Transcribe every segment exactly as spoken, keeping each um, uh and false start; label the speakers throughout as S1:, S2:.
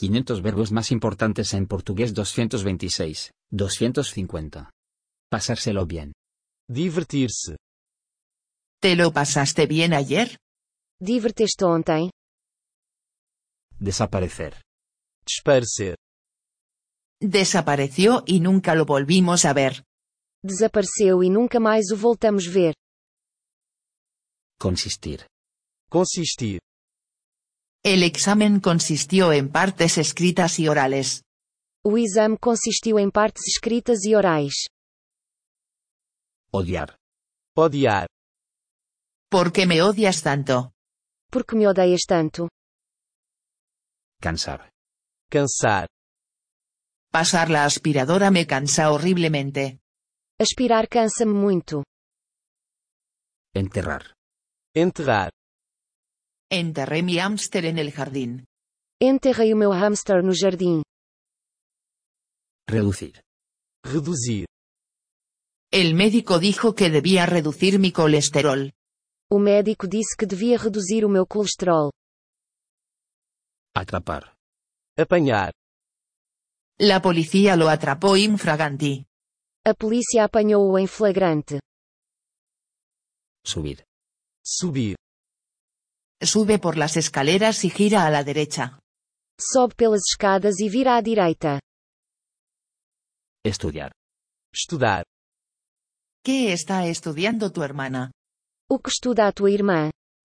S1: quinientos verbos más importantes en portugués doscientos veintiséis, doscientos cincuenta. Pasárselo bien.
S2: Divertir-se.
S3: ¿Te lo pasaste bien ayer?
S4: Divertiste ontem?
S1: Desaparecer.
S2: Desaparecer.
S3: Desapareció y nunca lo volvimos a ver.
S4: Desapareceu e nunca mais o voltamos ver.
S1: Consistir.
S2: Consistir.
S3: El examen consistió en partes escritas y orales.
S4: O exame consistiu em partes escritas e orais.
S1: Odiar.
S2: Odiar.
S3: ¿Por qué me odias tanto?
S4: Por que me odeias tanto?
S1: Cansar.
S2: Cansar.
S3: Pasar la aspiradora me cansa horriblemente.
S4: Aspirar cansa-me muito.
S1: Enterrar.
S2: Enterrar.
S3: Enterré mi hámster en el jardín.
S4: Enterrei o meu hamster no jardim.
S1: Reducir.
S2: Reduzir.
S3: El médico dijo que debía reducir mi colesterol.
S4: O médico disse que devia reduzir o meu colesterol.
S1: Atrapar.
S2: Apanhar.
S3: La policía lo atrapó infraganti.
S4: A polícia apanhou-o em flagrante.
S1: Subir.
S2: Subir.
S3: Sube por las escaleras y gira a la derecha.
S4: Sobe pelas escadas e vira à direita.
S1: Estudiar.
S2: Estudar.
S3: ¿Qué está estudiando tu hermana?
S4: O que estuda a tua irmã?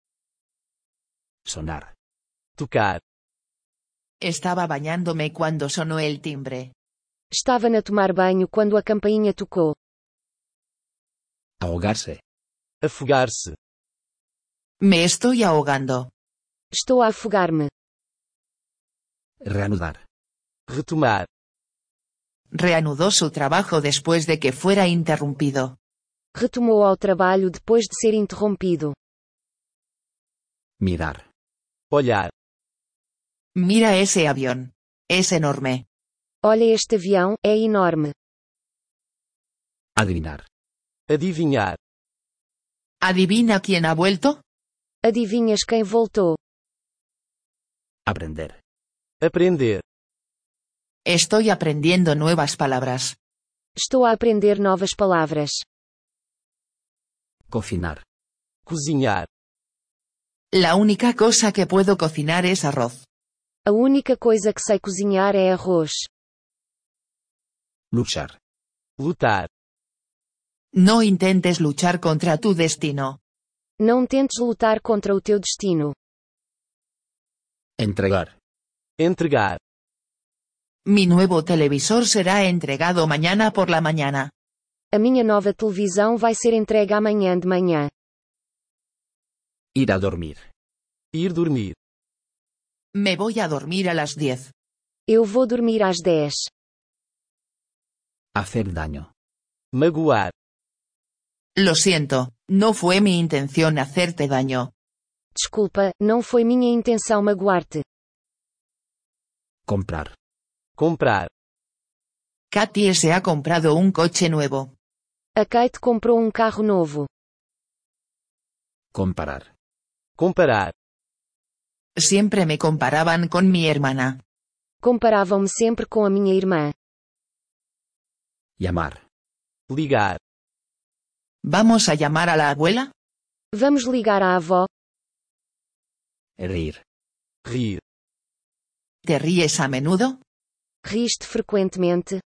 S1: Sonar.
S2: Tocar.
S3: Estaba bañándome cuando sonó el timbre.
S4: Estava a tomar banho quando a campainha tocou.
S1: Ahogarse.
S2: Afogar-se.
S3: Me estoy ahogando.
S4: Estou a afogar-me.
S1: Reanudar.
S2: Retomar.
S3: Reanudó su trabajo después de que fuera interrumpido.
S4: Retomou ao trabalho depois de ser interrompido.
S1: Mirar.
S2: Olhar.
S3: Mira ese avión. Es enorme.
S4: Olha este avião, é enorme.
S1: Adivinar.
S2: Adivinhar.
S3: ¿Adivina quién ha vuelto?
S4: Adivinhas quem voltou?
S1: Aprender.
S2: Aprender.
S3: Estoy aprendiendo nuevas palabras.
S4: Estou a aprender novas palavras.
S1: Cocinar.
S2: Cozinhar.
S3: La única cosa que puedo cocinar es arroz.
S4: A única coisa que sei cozinhar é arroz.
S1: Luchar.
S2: Lutar.
S3: No intentes luchar contra tu destino.
S4: Não tentes lutar contra o teu destino.
S1: Entregar.
S2: Entregar.
S3: Mi nuevo televisor será entregado mañana por la mañana.
S4: A minha nova televisão vai ser entregue amanhã de manhã.
S1: Ir a dormir.
S2: Ir dormir.
S3: Me voy a dormir a las diez.
S4: Eu vou dormir às dez.
S1: Hacer daño.
S2: Magoar.
S3: Lo siento, no fue mi intención hacerte daño.
S4: Desculpa, não foi minha intenção magoar-te.
S1: Comprar.
S2: Comprar.
S3: Katie se ha comprado un coche nuevo.
S4: A Kate comprou um carro novo.
S1: Comparar.
S2: Comparar.
S3: Siempre me comparaban con mi hermana.
S4: Comparavam-me sempre com a minha irmã.
S1: Llamar.
S2: Ligar.
S3: ¿Vamos a llamar a la abuela?
S4: Vamos ligar à avó.
S1: Reír.
S2: Rir.
S3: ¿Te ríes a menudo?
S4: Riste frequentemente?